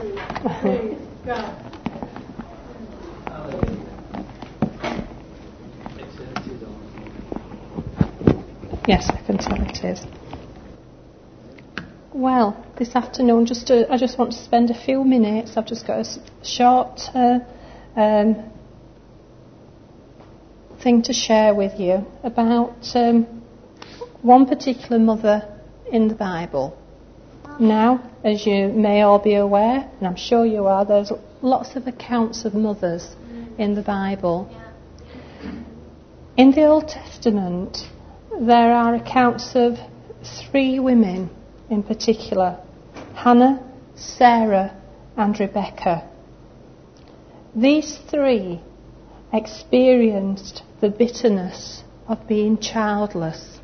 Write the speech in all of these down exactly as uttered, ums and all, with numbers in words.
Praise God. Yes, I can tell it is. Well, this afternoon, just to, I just want to spend a few minutes. I've just got a short uh, um, thing to share with you about um, one particular mother in the Bible. Now, as you may all be aware, and I'm sure you are, there's lots of accounts of mothers in the Bible. In the Old Testament, there are accounts of three women in particular: Hannah, Sarah, and Rebecca. These three experienced the bitterness of being childless.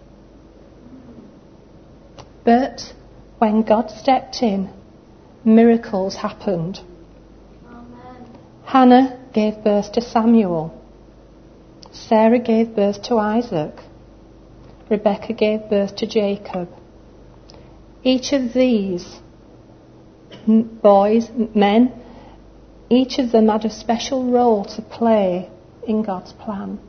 But when God stepped in, miracles happened. Amen. Hannah gave birth to Samuel. Sarah gave birth to Isaac. Rebecca gave birth to Jacob. Each of these boys, men, each of them had a special role to play in God's plan.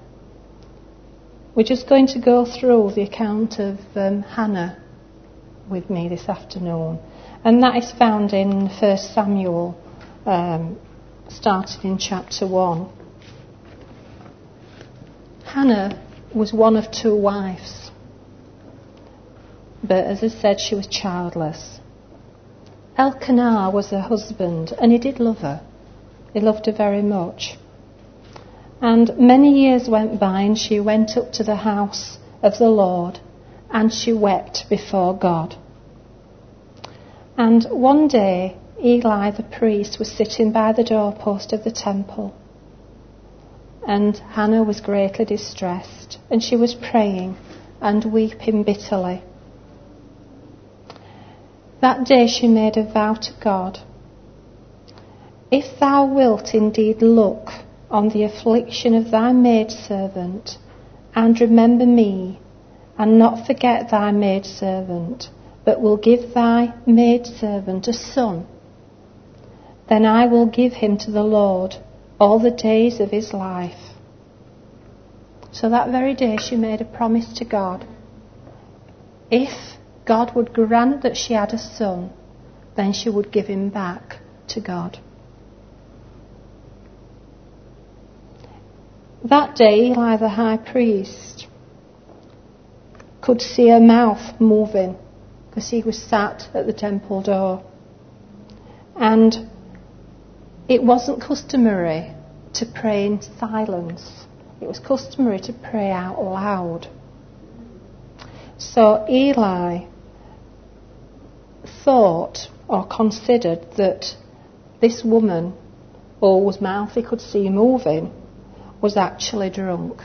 We're just going to go through the account of um, Hannah with me this afternoon, and that is found in First Samuel, um, starting in chapter one. Hannah was one of two wives, but as I said, she was childless. Elkanah was her husband, and he did love her. He loved her very much. And many years went by, and she went up to the house of the Lord, and she wept before God. And one day, Eli the priest was sitting by the doorpost of the temple, and Hannah was greatly distressed, and she was praying and weeping bitterly. That day she made a vow to God: "If thou wilt indeed look on the affliction of thy maidservant, and remember me, and not forget thy maidservant, but will give thy maidservant a son, then I will give him to the Lord all the days of his life." So that very day she made a promise to God. If God would grant that she had a son, then she would give him back to God. That day, Eli the high priest could see her mouth moving, because he was sat at the temple door. And it wasn't customary to pray in silence. It was customary to pray out loud. So Eli thought or considered that this woman, whose mouth he could see moving, was actually drunk,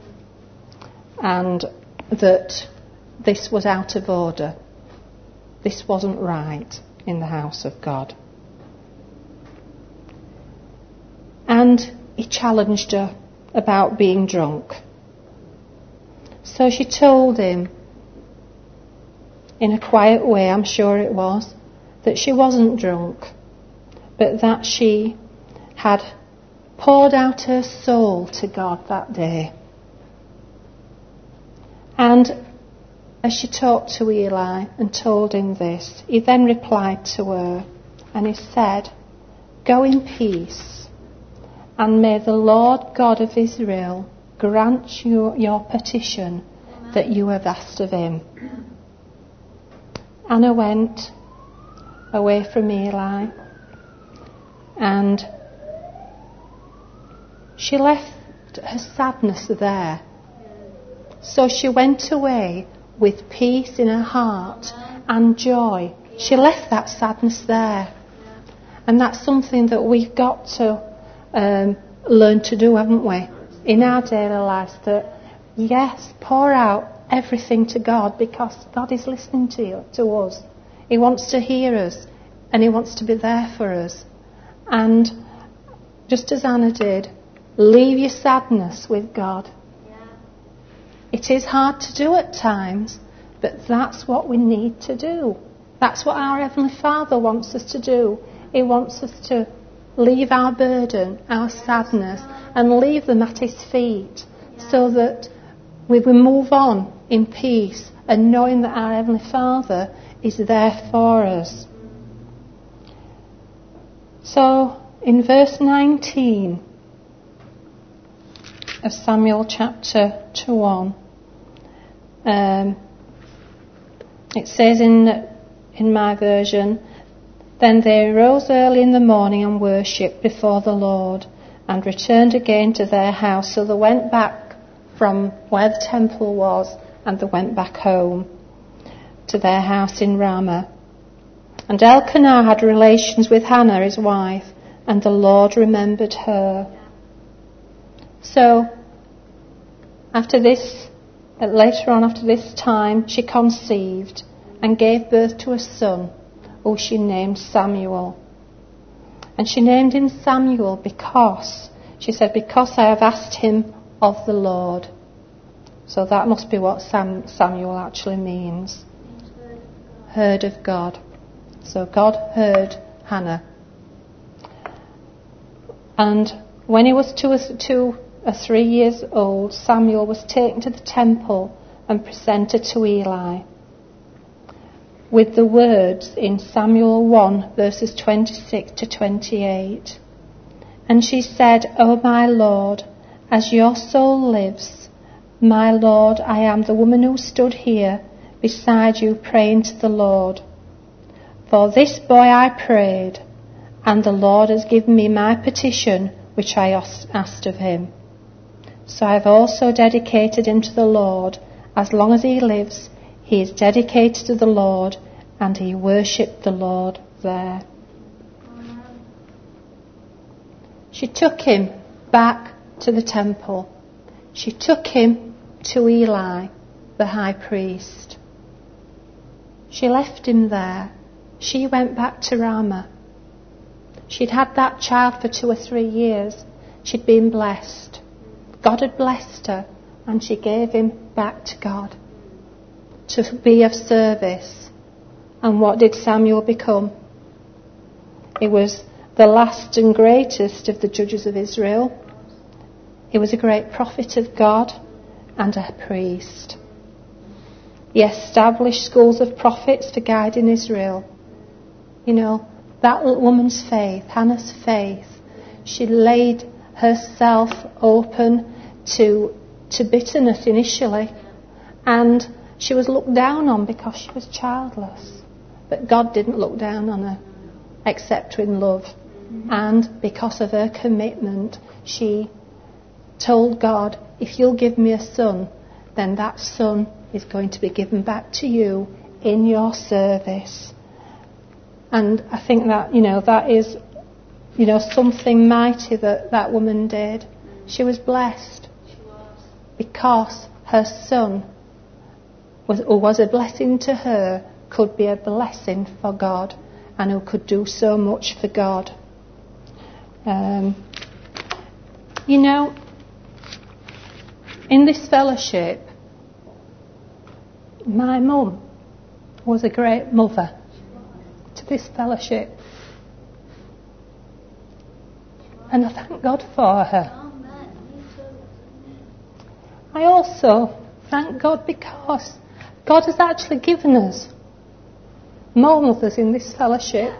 and that this was out of order. This wasn't right in the house of God. And he challenged her about being drunk. So she told him, in a quiet way, I'm sure it was, that she wasn't drunk, but that she had poured out her soul to God that day. And as she talked to Eli and told him this, he then replied to her, and he said, "Go in peace, and may the Lord God of Israel grant you your petition that you have asked of him." Anna went away from Eli, and she left her sadness there. So she went away with peace in her heart and joy. She left that sadness there. And that's something that we've got to um, learn to do, haven't we? In our daily lives, that, yes, pour out everything to God, because God is listening to you, to us. He wants to hear us, and he wants to be there for us. And just as Anna did, leave your sadness with God. Yeah. It is hard to do at times, but that's what we need to do. That's what our Heavenly Father wants us to do, He wants us to leave our burden, our sadness, and leave them at His feet, so that we will move on in peace and knowing that our Heavenly Father is there for us. So, in verse nineteen of Samuel chapter one, um, it says in in my version, "Then they arose early in the morning and worshipped before the Lord, and returned again to their house." So they went back from where the temple was, and they went back home to their house in Ramah. And Elkanah had relations with Hannah, his wife, and the Lord remembered her. So, after this, later on after this time, she conceived and gave birth to a son, who she named Samuel. And she named him Samuel because, she said, because I have asked him of the Lord. So that must be what Sam, Samuel actually means. Heard of God. So God heard Hannah. And when he was two or, two or three years old, Samuel was taken to the temple and presented to Eli, with the words in Samuel one, verses twenty-six to twenty-eight. And she said, "O my Lord, as your soul lives, my Lord, I am the woman who stood here beside you praying to the Lord. For this boy I prayed, and the Lord has given me my petition which I asked of him. So I have also dedicated him to the Lord. As long as he lives, he is dedicated to the Lord," and he worshipped the Lord there. She took him back to the temple. She took him to Eli, the high priest. She left him there. She went back to Ramah. She'd had that child for two or three years. She'd been blessed. God had blessed her, and she gave him back to God to be of service. And what did Samuel become? He was the last and greatest of the judges of Israel. He was a great prophet of God and a priest. He established schools of prophets for guiding Israel. You know, that woman's faith, Hannah's faith, she laid herself open to, to bitterness initially, and she was looked down on because she was childless. But God didn't look down on her, except in love. And because of her commitment, she told God, if you'll give me a son, then that son is going to be given back to you in your service. And I think that, you know, that is, you know, something mighty that that woman did. She was blessed because her son was, or was a blessing to her, could be a blessing for God, and who could do so much for God. Um, you know, in this fellowship, my mum was a great mother to this fellowship. And I thank God for her. I also thank God because God has actually given us more mothers in this fellowship.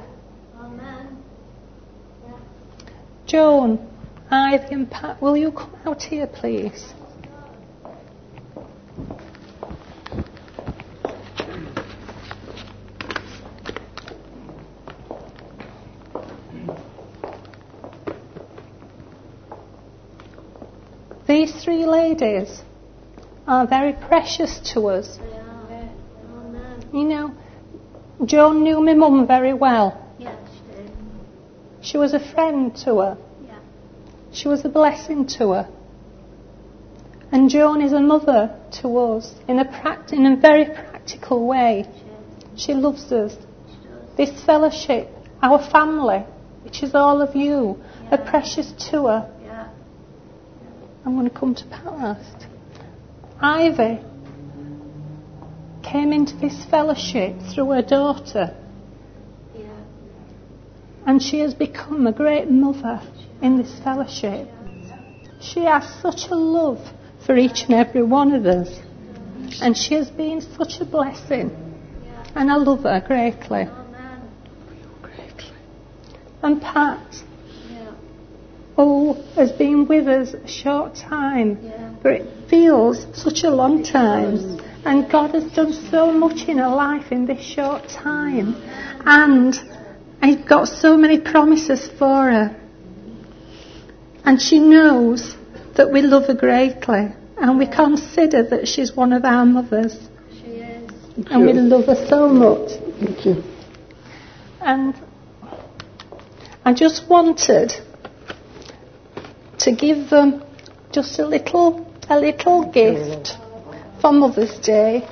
Joan, Ivy and Pat, will you come out here, please? These three ladies are very precious to us. You know, Joan knew my mum very well. Yes, she did. She was a friend to her. Yeah. She was a blessing to her. And Joan is a mother to us in a pract- in a very practical way. She, She loves us. she does. This fellowship, our family, which is all of you, Yeah. are precious to her. Yeah. I'm going to come to Pat last. Ivy came into this fellowship through her daughter. Yeah. And she has become a great mother in this fellowship. She has such a love for each and every one of us. And she has been such a blessing. And I love her greatly. And Pat, who has been with us a short time, but it feels such a long time. And God has done so much in her life in this short time. And He's got so many promises for her. And she knows that we love her greatly. And we consider that she's one of our mothers. She is. And we love her so much. Thank you. And I just wanted to give them just a little, a little gift for Mother's Day.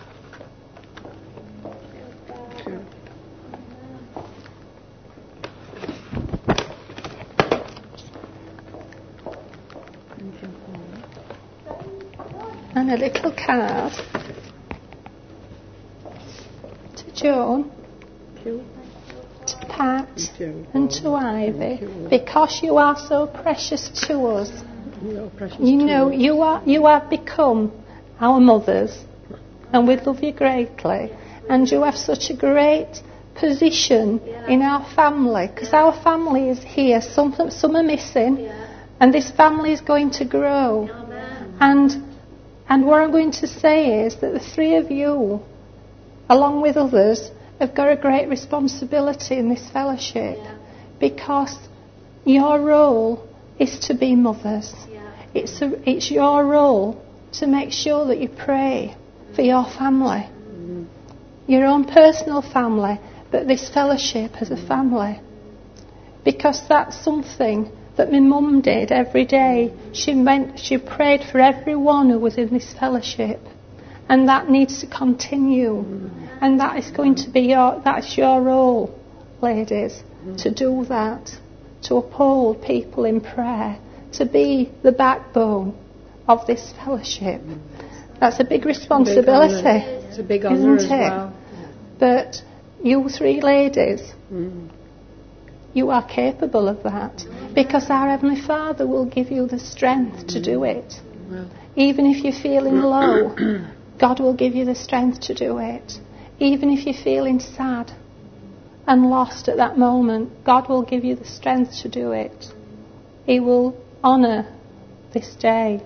And a little card to Joan, to Pat, and to Ivy, because you are so precious to us. You know, you are you have become our mothers, and we love you greatly. And you have such a great position in our family, because our family is here. Some some are missing, and this family is going to grow. And and what I'm going to say is that the three of you, along with others, have got a great responsibility in this fellowship, because your role is to be mothers. It's a, it's your role to make sure that you pray for your family, your own personal family, but this fellowship as a family, because that's something that my mum did every day. She went, she prayed for everyone who was in this fellowship, and that needs to continue. And that is going to be your, that's your role, ladies, to do that, to uphold people in prayer, to be the backbone of this fellowship. That's a big responsibility, it's a big honour isn't as it? well. But you three ladies, Mm. you are capable of that, because our Heavenly Father will give you the strength to do it. Well. Even if you're feeling low, God will give you the strength to do it. Even if you're feeling sad and lost at that moment, God will give you the strength to do it. He will honour this day,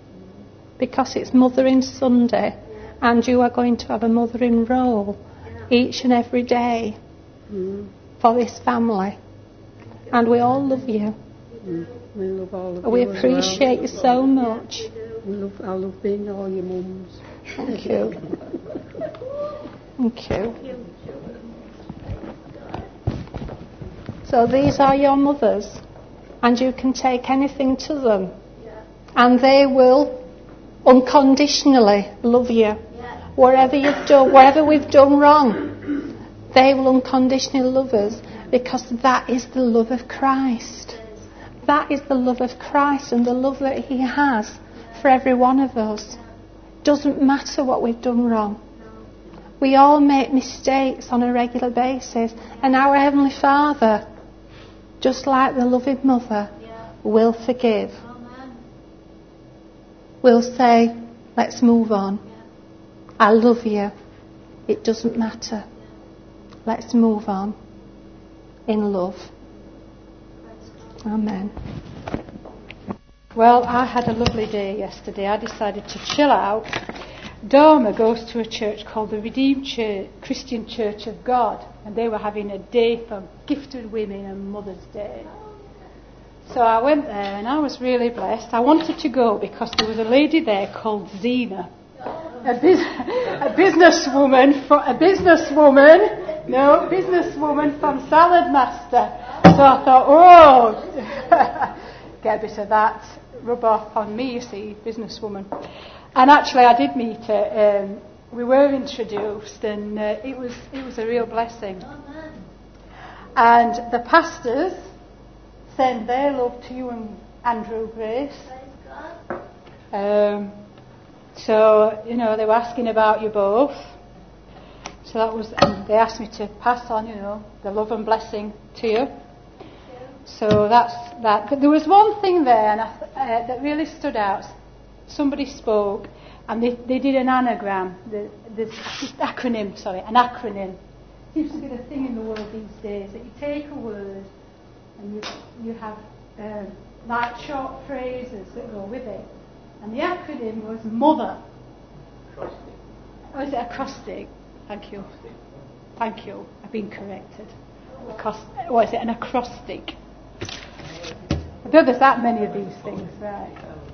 because it's Mothering Sunday, and you are going to have a mothering role each and every day Mm. for this family. And we all love you. Mm. We love all of We you as appreciate you so much. well. We love, I love being all your mums. Thank you. Thank you. So these are your mothers, and you can take anything to them, and they will unconditionally love you. Whatever you've done, whatever we've done wrong, they will unconditionally love us, because that is the love of Christ. That is the love of Christ, and the love that He has for every one of us. Doesn't matter what we've done wrong. We all make mistakes on a regular basis, and our Heavenly Father, just like the loving mother, will forgive. Will say, let's move on. I love you. It doesn't matter. Let's move on in love. Amen. Well, I had a lovely day yesterday. I decided to chill out. Dharma goes to a church called the Redeemed Church, Christian Church of God, and they were having a day for gifted women and Mother's Day. So I went there, and I was really blessed. I wanted to go because there was a lady there called Zena, a, bus- a businesswoman, for, a businesswoman, no, businesswoman from Salad Master. So I thought, oh, get a bit of that rub off on me, you see, businesswoman. And actually, I did meet her. Um, we were introduced, and uh, it was it was a real blessing. And the pastors send their love to you and Andrew Grace. Um, so you know they were asking about you both. so that was, and they asked me to pass on, you know, the love and blessing to you. So that's that. But there was one thing there and I, uh, that really stood out. Somebody spoke, and they, they did an anagram, the, the acronym, sorry, an acronym. Seems to be the thing in the world these days, that you take a word and you, you have um, like short phrases that go with it. And the acronym was MOTHER. Acrostic. Oh, is it acrostic? Thank you. Thank you. I've been corrected. Acrost- what is it, an acrostic? I don't know there's that many of these things, right?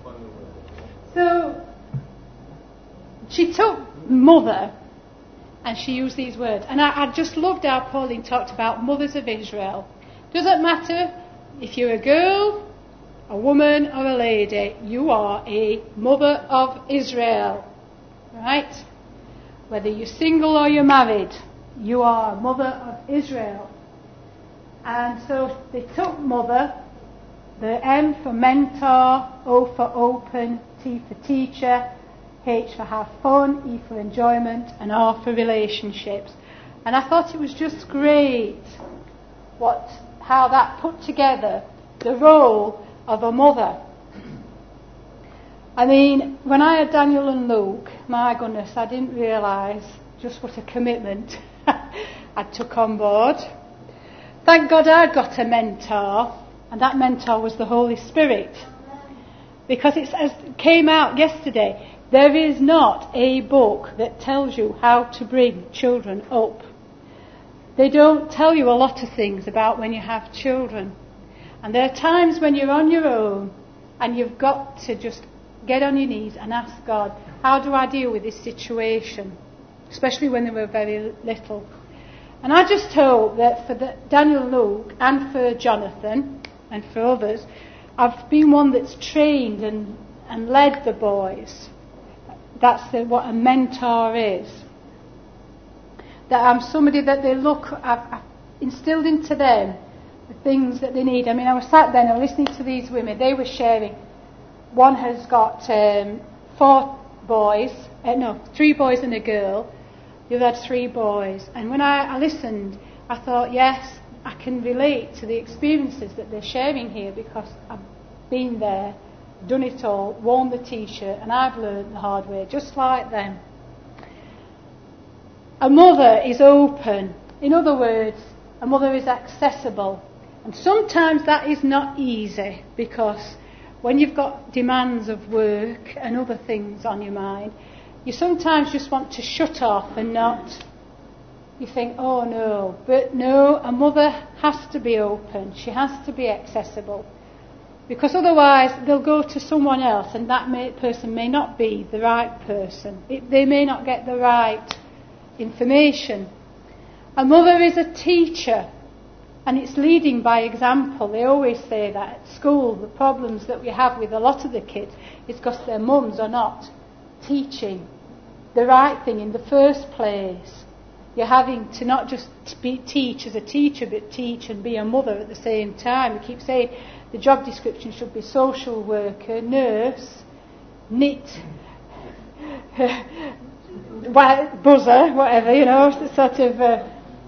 So, she took mother and she used these words. And I, I just loved how Pauline talked about mothers of Israel. Doesn't matter if you're a girl, a woman or a lady, you are a mother of Israel. Right? Whether you're single or you're married, you are a mother of Israel. And so they took mother, the M for mentor, O for open, T for teacher, H for have fun, E for enjoyment, and R for relationships. And I thought it was just great what how that put together the role of a mother. I mean, when I had Daniel and Luke, my goodness, I didn't realise just what a commitment I took on board. Thank God I got a mentor, and that mentor was the Holy Spirit. Because it came out yesterday, there is not a book that tells you how to bring children up. They don't tell you a lot of things about when you have children. And there are times when you're on your own and you've got to just get on your knees and ask God, how do I deal with this situation? Especially when they were very little. And I just hope that for the, Daniel and Luke and for Jonathan and for others, I've been one that's trained and, and led the boys. That's the, what a mentor is. That I'm somebody that they look, I've, I've instilled into them the things that they need. I mean, I was sat there and I was listening to these women. They were sharing. One has got um, four boys, uh, no, three boys and a girl. The other had three boys. And when I, I listened, I thought, yes, I can relate to the experiences that they're sharing here because I've been there, done it all, worn the t-shirt, and I've learned the hard way, just like them. A mother is open. In other words, a mother is accessible. And sometimes that is not easy because when you've got demands of work and other things on your mind, you sometimes just want to shut off and not. You think, oh no. But no, a mother has to be open. She has to be accessible. Because otherwise they'll go to someone else and that may, person may not be the right person. It, they may not get the right information. A mother is a teacher. And it's leading by example. They always say that at school, the problems that we have with a lot of the kids is because their mums are not teaching the right thing in the first place. You're having to not just be, teach as a teacher, but teach and be a mother at the same time. We keep saying the job description should be social worker, nurse, knit, buzzer, whatever, you know, sort of... Uh,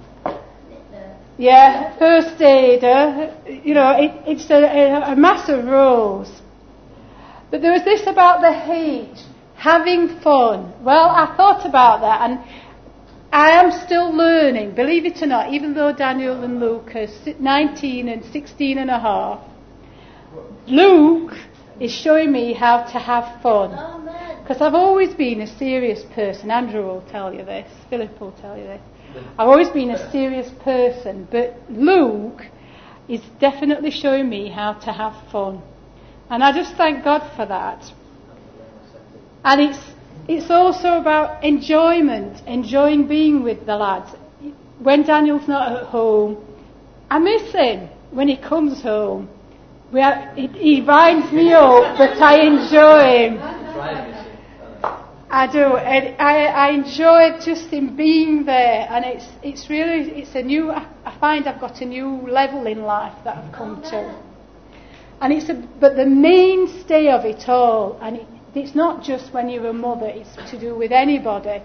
Yeah, first aider, you know, it, it's a, a mass of roles. But there was this about the H, having fun. Well, I thought about that and I am still learning, believe it or not, even though Daniel and Luke are nineteen and sixteen and a half. Luke is showing me how to have fun. Because I've always been a serious person. Andrew will tell you this, Philip will tell you this. I've always been a serious person, but Luke is definitely showing me how to have fun. And I just thank God for that. And it's it's also about enjoyment, enjoying being with the lads. When Daniel's not at home, I miss him when he comes home. We are, he, he winds me up, but I enjoy him. I do, and I, I enjoy just in being there, and it's it's really it's a new. I find I've got a new level in life that I've come to, and it's a, but the mainstay of it all, and it, it's not just when you're a mother; it's to do with anybody,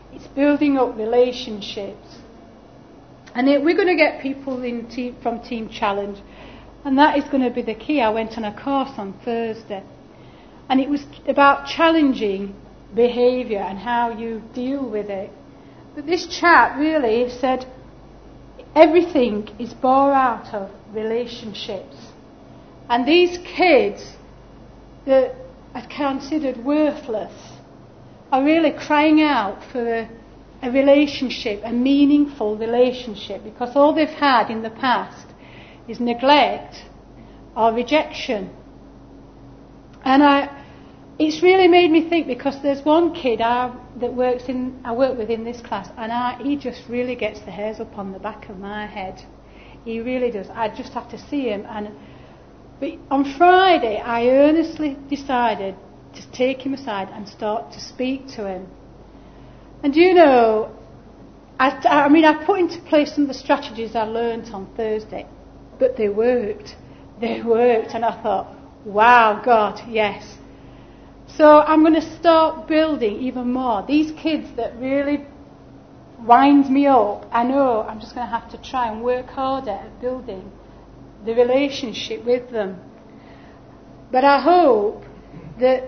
it's building up relationships. And it, we're going to get people in team, from Team Challenge, and that is going to be the key. I went on a course on Thursday, and it was about challenging behaviour and how you deal with it. But this chap really said everything is born out of relationships. And these kids that are considered worthless are really crying out for a, a relationship, a meaningful relationship, because all they've had in the past is neglect or rejection. And I, it's really made me think, because there's one kid I, that works in, I work with in this class, and I, he just really gets the hairs up on the back of my head. He really does. I just have to see him. And but on Friday, I earnestly decided to take him aside and start to speak to him. And you know, I, I mean, I put into place some of the strategies I learnt on Thursday, but they worked. They worked, and I thought, wow, God, yes. So I'm going to start building even more. These kids that really wind me up, I know I'm just going to have to try and work harder at building the relationship with them. But I hope that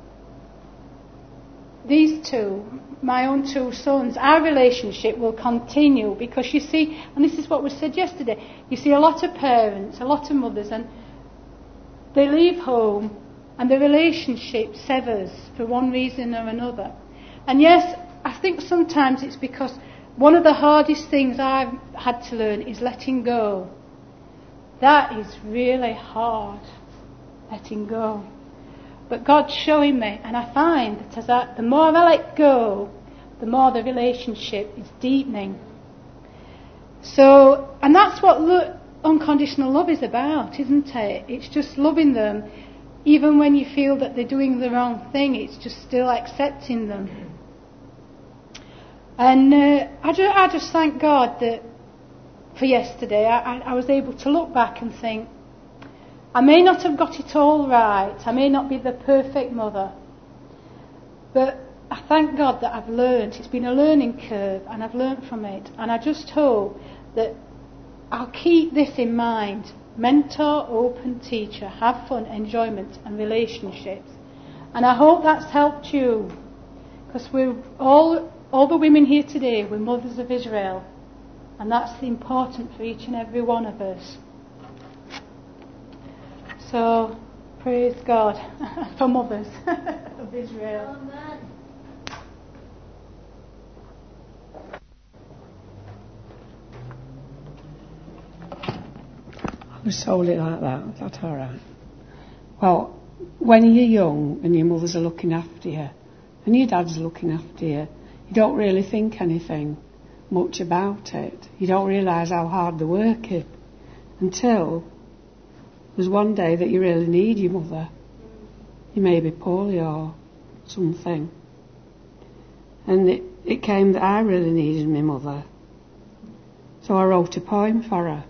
these two, my own two sons, our relationship will continue, because you see, and this is what was said yesterday, you see a lot of parents, a lot of mothers, and they leave home and the relationship severs for one reason or another. And yes, I think sometimes it's because one of the hardest things I've had to learn is letting go. That is really hard, letting go. But God's showing me, and I find that as I, the more I let go, the more the relationship is deepening. So, and that's what lo- unconditional love is about, isn't it? It's just loving them, even when you feel that they're doing the wrong thing. It's just still accepting them. And uh, I, ju- I just thank God that for yesterday, I, I was able to look back and think, I may not have got it all right, I may not be the perfect mother, but I thank God that I've learned. It's been a learning curve, and I've learned from it. And I just hope that I'll keep this in mind: mentor, open, teacher, have fun, enjoyment, and relationships. And I hope that's helped you, because we're all, all the women here today, we're mothers of Israel, and that's important for each and every one of us. So, praise God for mothers of Israel. Amen. I was solely like that. Is that all right? Well, when you're young and your mother's are looking after you and your dad's looking after you, you don't really think anything much about it. You don't realise how hard they're working until there's one day that you really need your mother. You may be poorly or something. And it, it came that I really needed my mother. So I wrote a poem for her.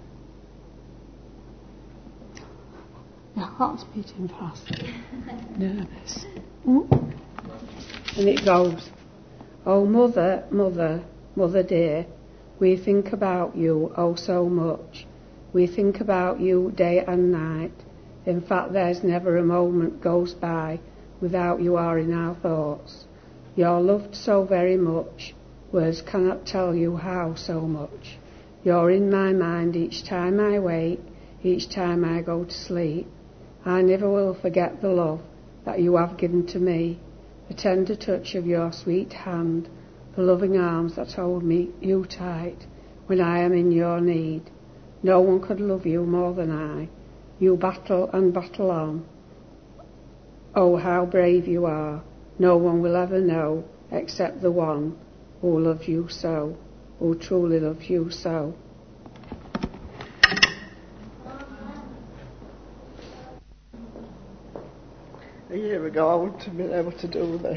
My heart's beating fast. Nervous. And it goes, oh mother, mother, mother dear, we think about you oh so much. We think about you day and night. In fact, there's never a moment goes by without you are in our thoughts. You're loved so very much, words cannot tell you how so much. You're in my mind each time I wake, each time I go to sleep. I never will forget the love that you have given to me, the tender touch of your sweet hand, the loving arms that hold me you tight when I am in your need. No one could love you more than I. You battle and battle on. Oh, how brave you are. No one will ever know except the one who loves you so, who truly loves you so. A year ago I wouldn't have been able to do this.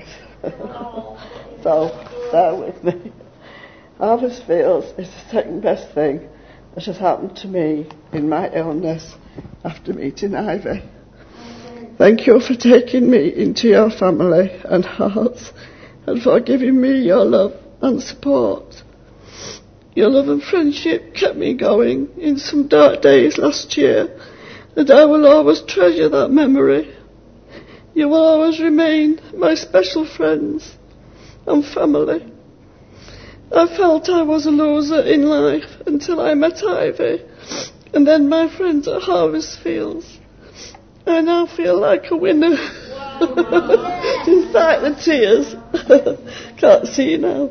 So, bear with me. Harvest Fields is the second best thing that has happened to me in my illness after meeting Ivy. Thank you for taking me into your family and hearts, and for giving me your love and support. Your love and friendship kept me going in some dark days last year, and I will always treasure that memory. You will always remain my special friends and family. I felt I was a loser in life until I met Ivy, and then my friends at Harvest Fields. I now feel like a winner. Despite the tears. Can't see you now.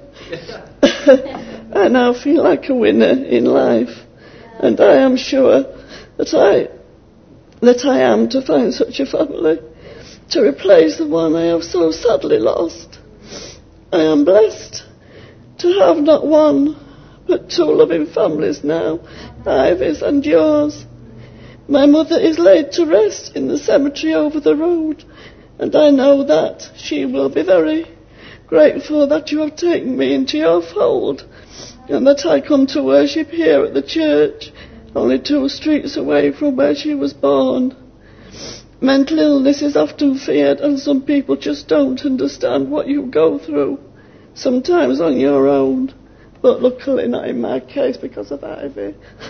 I now feel like a winner in life, and I am sure that I that I am to find such a family to replace the one I have so sadly lost. I am blessed to have not one but two loving families now, Ivy's and yours. My mother is laid to rest in the cemetery over the road, and I know that she will be very grateful that you have taken me into your fold, and that I come to worship here at the church, only two streets away from where she was born. Mental illness is often feared, and some people just don't understand what you go through, sometimes on your own, but luckily not in my case because of Ivy.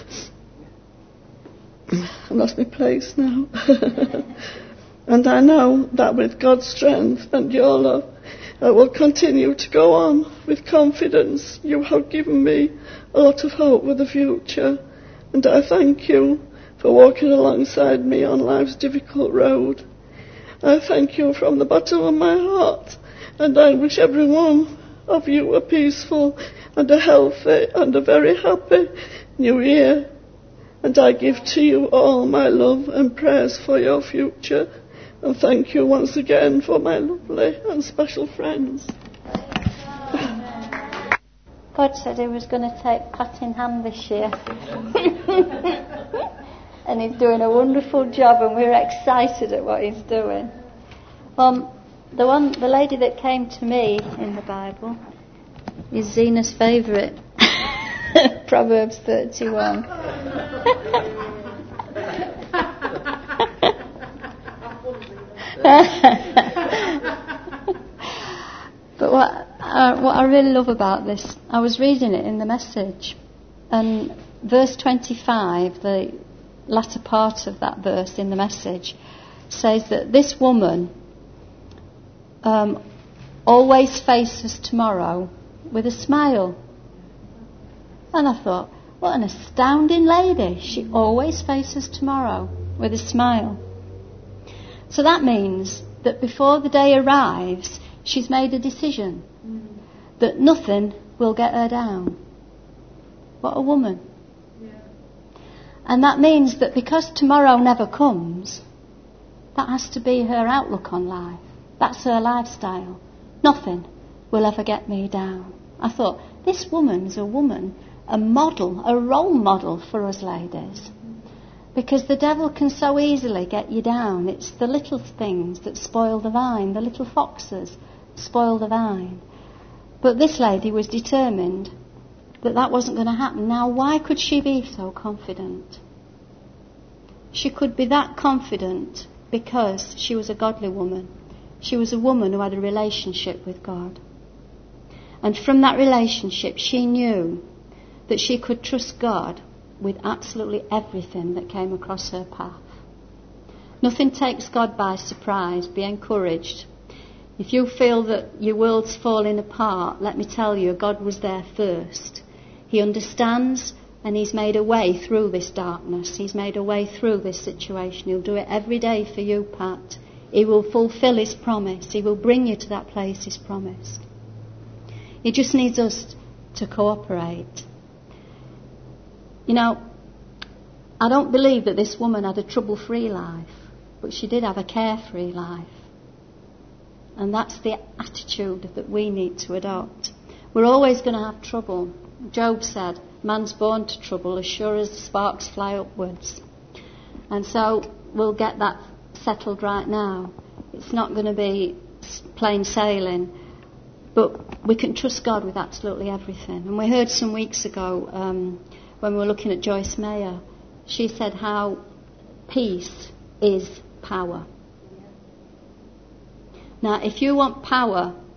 I lost my place now. And I know that with God's strength and your love, I will continue to go on with confidence. You have given me a lot of hope for the future, and I thank you for walking alongside me on life's difficult road. I thank you from the bottom of my heart, and I wish every one of you a peaceful and a healthy and a very happy new year. And I give to you all my love and prayers for your future. And thank you once again for my lovely and special friends. God said he was going to take Pat in hand this year. And he's doing a wonderful job, and we're excited at what he's doing. Um, the one, the lady that came to me in the Bible is Zena's favourite. Proverbs thirty-one. But what uh, what I really love about this, I was reading it in the Message, and verse twenty-five, the latter part of that verse in the Message, says that this woman um, always faces tomorrow with a smile. And I thought, what an astounding lady. She always faces tomorrow with a smile. So that means that before the day arrives, she's made a decision mm. that nothing will get her down. What a woman. Yeah. And that means that because tomorrow never comes, that has to be her outlook on life. That's her lifestyle. Nothing will ever get me down. I thought, this woman's a woman, a model, a role model for us ladies. Because the devil can so easily get you down. It's the little things that spoil the vine, the little foxes spoil the vine. But this lady was determined that that wasn't going to happen. Now, why could she be so confident? She could be that confident because she was a godly woman. She was a woman who had a relationship with God. And from that relationship, she knew that she could trust God with absolutely everything that came across her path. Nothing takes God by surprise. Be encouraged. If you feel that your world's falling apart, let me tell you, God was there first. He understands, and He's made a way through this darkness. He's made a way through this situation. He'll do it every day for you, Pat. He will fulfill His promise. He will bring you to that place He's promised. He just needs us to cooperate. You know, I don't believe that this woman had a trouble-free life, but she did have a carefree life. And that's the attitude that we need to adopt. We're always going to have trouble. Job said, man's born to trouble as sure as the sparks fly upwards. And so we'll get that settled right now. It's not going to be plain sailing, but we can trust God with absolutely everything. And we heard some weeks ago, um, when we were looking at Joyce Meyer, she said how peace is power. Now, if you want power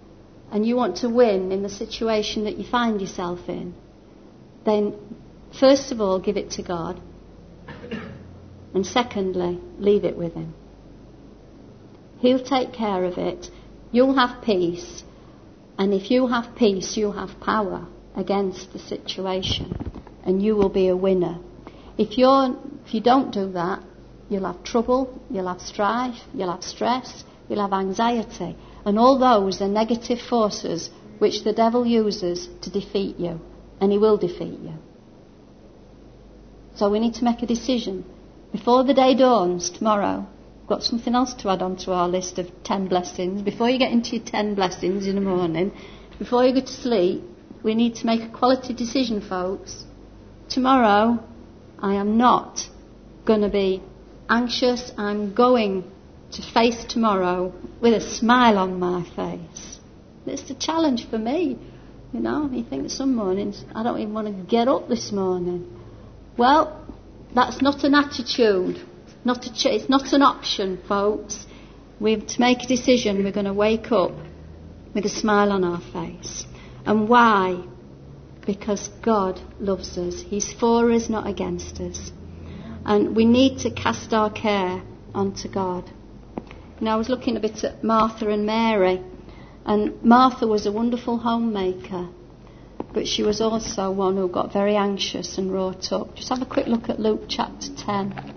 and you want to win in the situation that you find yourself in, then first of all, give it to God. And secondly, leave it with him. He'll take care of it. You'll have peace. And if you have peace, you'll have power against the situation. And you will be a winner. If you're, if you don't do that, you'll have trouble, you'll have strife, you'll have stress, you'll have anxiety. And all those are negative forces which the devil uses to defeat you. And he will defeat you. So we need to make a decision. Before the day dawns tomorrow, we've got something else to add on to our list of ten blessings. Before you get into your ten blessings in the morning, before you go to sleep, we need to make a quality decision, folks. Tomorrow, I am not going to be anxious. I'm going to face tomorrow with a smile on my face. It's the challenge for me. You know, you think some mornings, I don't even want to get up this morning. Well, that's not an attitude. Not a ch- it's not an option, folks. We have to make a decision. We're going to wake up with a smile on our face. And why? Because God loves us. He's for us, not against us. And we need to cast our care onto God. Now, I was looking a bit at Martha and Mary. And Martha was a wonderful homemaker. But she was also one who got very anxious and wrought up. Just have a quick look at Luke chapter ten.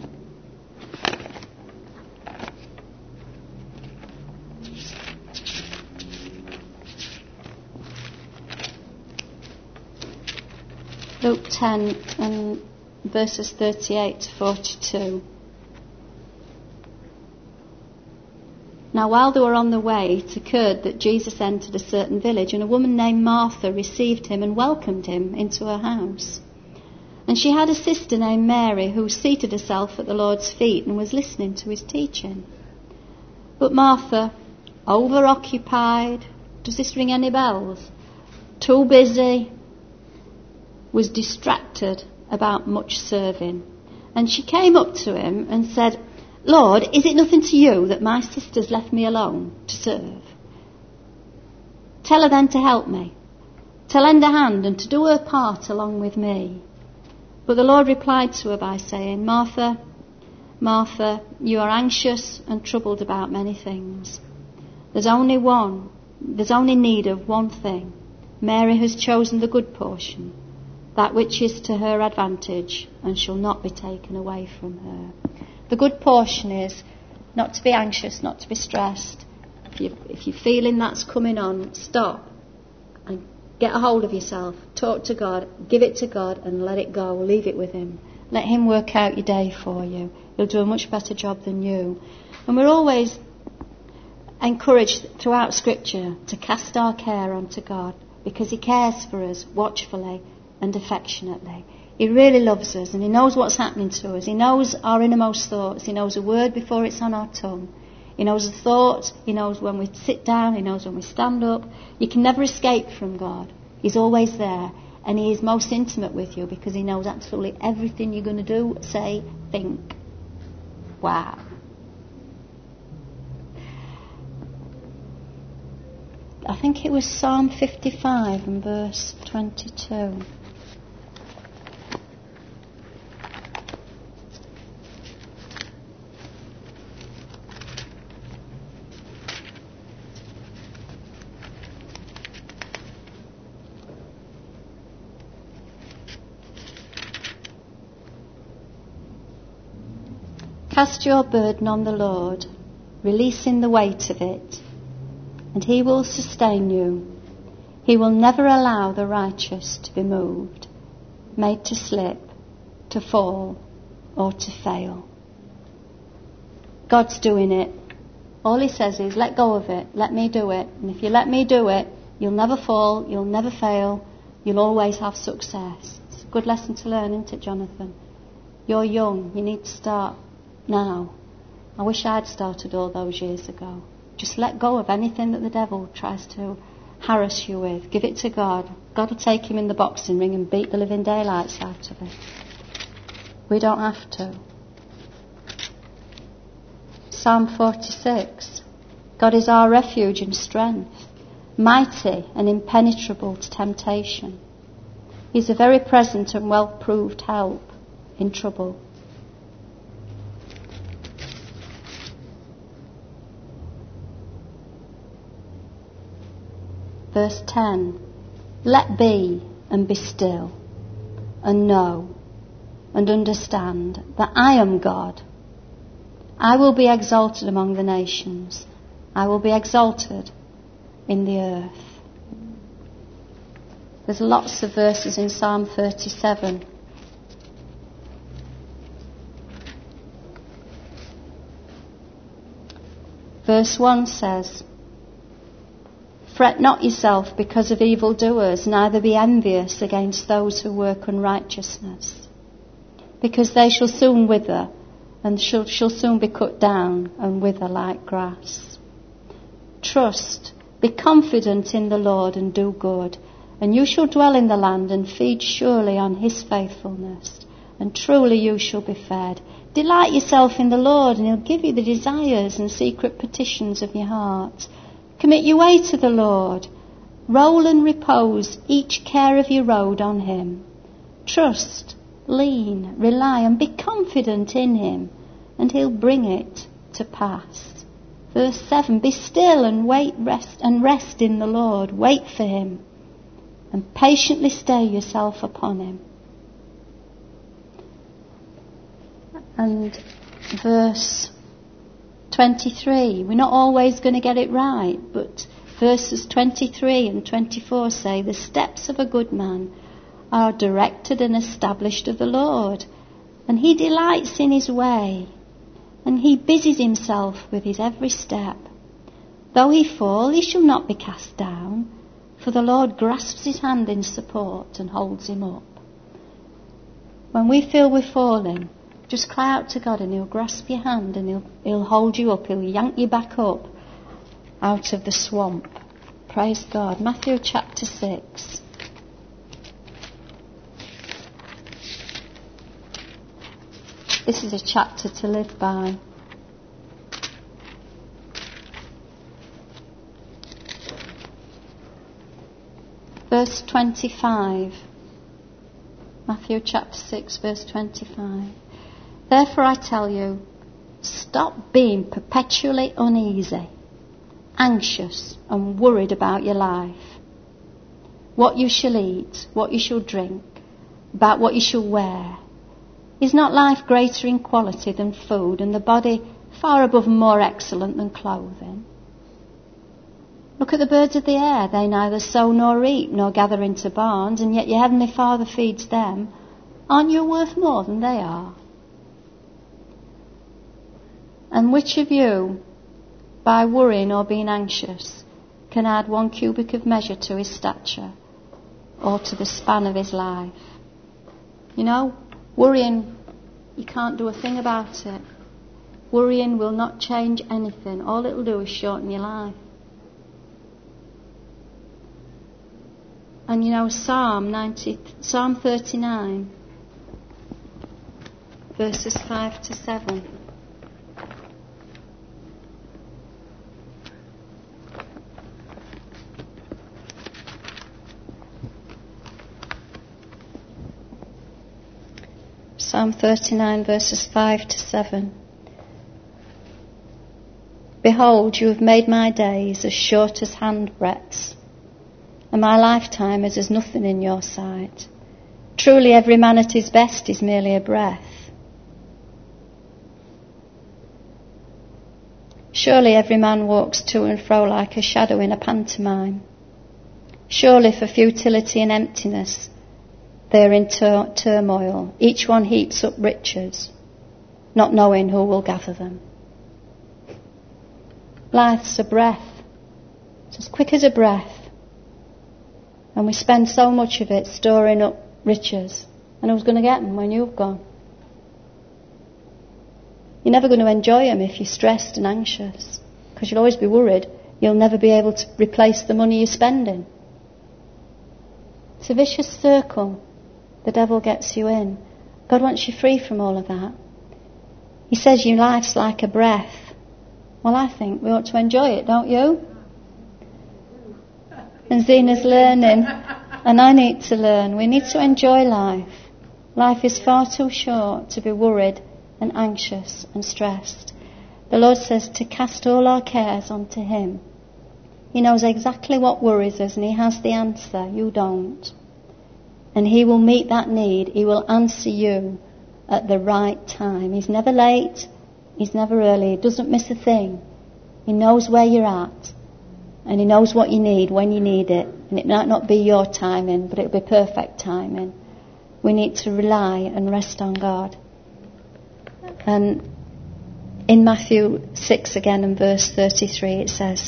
Luke ten and verses thirty-eight to forty-two. Now while they were on the way, it occurred that Jesus entered a certain village, and a woman named Martha received him and welcomed him into her house. And she had a sister named Mary, who seated herself at the Lord's feet and was listening to his teaching. But Martha, overoccupied, does this ring any bells? Too busy, was distracted about much serving. And she came up to him and said, Lord, is it nothing to you that my sister's left me alone to serve? Tell her then to help me, to lend a hand and to do her part along with me. But the Lord replied to her by saying, Martha, Martha, you are anxious and troubled about many things. There's only one, there's only need of one thing. Mary has chosen the good portion, that which is to her advantage and shall not be taken away from her. The good portion is not to be anxious, not to be stressed. If, you, if you're feeling that's coming on, stop and get a hold of yourself. Talk to God, give it to God and let it go. Leave it with him. Let him work out your day for you. He'll do a much better job than you. And we're always encouraged throughout Scripture to cast our care onto God because he cares for us watchfully and affectionately. He really loves us and he knows what's happening to us. He knows our innermost thoughts. He knows a word before it's on our tongue. He knows the thought. He knows when we sit down. He knows when we stand up. You can never escape from God. He's always there. And he is most intimate with you because he knows absolutely everything you're going to do, say, think. Wow. I think it was Psalm fifty-five and verse twenty-two. Cast your burden on the Lord, releasing the weight of it, and he will sustain you. He will never allow the righteous to be moved, made to slip, to fall, or to fail. God's doing it. All he says is, let go of it, let me do it. And if you let me do it, you'll never fall, you'll never fail, you'll always have success. It's a good lesson to learn, isn't it, Jonathan? You're young, you need to start now. I wish I'd started all those years ago. Just let go of anything that the devil tries to harass you with. Give it to God. God will take him in the boxing ring and beat the living daylights out of him. We don't have to. Psalm forty-six. God is our refuge and strength, mighty and impenetrable to temptation. He's a very present and well-proved help in trouble. Verse ten. Let be and be still, and know and understand that I am God. I will be exalted among the nations. I will be exalted in the earth. There's lots of verses in Psalm thirty-seven. Verse one says, Fret not yourself because of evildoers, neither be envious against those who work unrighteousness, because they shall soon wither, and shall, shall soon be cut down and wither like grass. Trust, be confident in the Lord and do good, and you shall dwell in the land and feed surely on his faithfulness, and truly you shall be fed. Delight yourself in the Lord, and he'll give you the desires and secret petitions of your heart. Commit your way to the Lord. Roll and repose each care of your road on him. Trust, lean, rely, and be confident in him, and he'll bring it to pass. Verse seven, be still and wait, rest, and rest in the Lord. Wait for him, and patiently stay yourself upon him. And verse twenty-three, we're not always going to get it right, but verses twenty-three and twenty-four say, the steps of a good man are directed and established of the Lord, and he delights in his way, and he busies himself with his every step. Though he fall, he shall not be cast down, for the Lord grasps his hand in support and holds him up. When we feel we're falling, just cry out to God and he'll grasp your hand and he'll, he'll hold you up. He'll yank you back up out of the swamp. Praise God. Matthew chapter six. This is a chapter to live by. Verse twenty-five. Matthew chapter six, verse twenty-five. Therefore I tell you, stop being perpetually uneasy, anxious and worried about your life. What you shall eat, what you shall drink, about what you shall wear. Is not life greater in quality than food, and the body far above and more excellent than clothing? Look at the birds of the air. They neither sow nor reap nor gather into barns, and yet your heavenly Father feeds them. Aren't you worth more than they are? And which of you, by worrying or being anxious, can add one cubit of measure to his stature or to the span of his life? You know, worrying, you can't do a thing about it. Worrying will not change anything. All it'll do is shorten your life. And you know, Psalm ninety, Psalm thirty-nine, verses five to seven. Psalm thirty-nine, verses five to seven. Behold, you have made my days as short as handbreadths, and my lifetime is as nothing in your sight. Truly every man at his best is merely a breath. Surely every man walks to and fro like a shadow in a pantomime. Surely for futility and emptiness they are in tur- turmoil. Each one heaps up riches, not knowing who will gather them. Life's a breath. It's as quick as a breath. And we spend so much of it storing up riches. And who's going to get them when you've gone? You're never going to enjoy them if you're stressed and anxious, because you'll always be worried you'll never be able to replace the money you're spending. It's a vicious circle the devil gets you in. God wants you free from all of that. He says your life's like a breath. Well, I think we ought to enjoy it, don't you? And Zena's learning. And I need to learn. We need to enjoy life. Life is far too short to be worried and anxious and stressed. The Lord says to cast all our cares onto Him. He knows exactly what worries us and He has the answer. You don't. And He will meet that need. He will answer you at the right time. He's never late. He's never early. He doesn't miss a thing. He knows where you're at. And He knows what you need when you need it. And it might not be your timing, but it'll be perfect timing. We need to rely and rest on God. And in Matthew six again and verse thirty-three it says,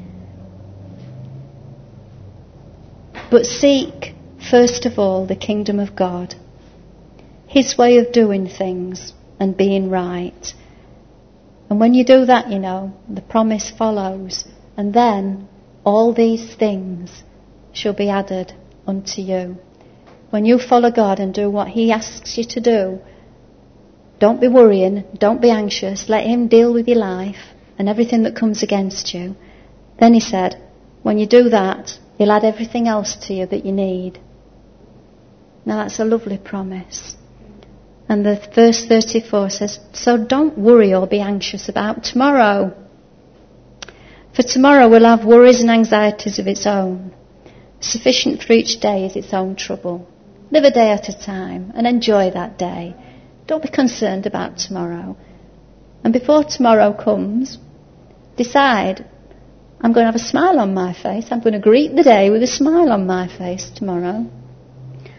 "But seek first of all the kingdom of God, His way of doing things and being right. And when you do that, you know, the promise follows. And then all these things shall be added unto you." When you follow God and do what He asks you to do, don't be worrying, don't be anxious, let Him deal with your life and everything that comes against you. Then He said, when you do that, He'll add everything else to you that you need. Now that's a lovely promise. And the verse thirty-four says, "So don't worry or be anxious about tomorrow. For tomorrow will have worries and anxieties of its own. Sufficient for each day is its own trouble. Live a day at a time and enjoy that day. Don't be concerned about tomorrow. And before tomorrow comes, decide, I'm going to have a smile on my face. I'm going to greet the day with a smile on my face tomorrow.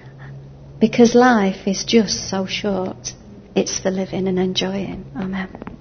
Because life is just so short. It's for living and enjoying." Amen.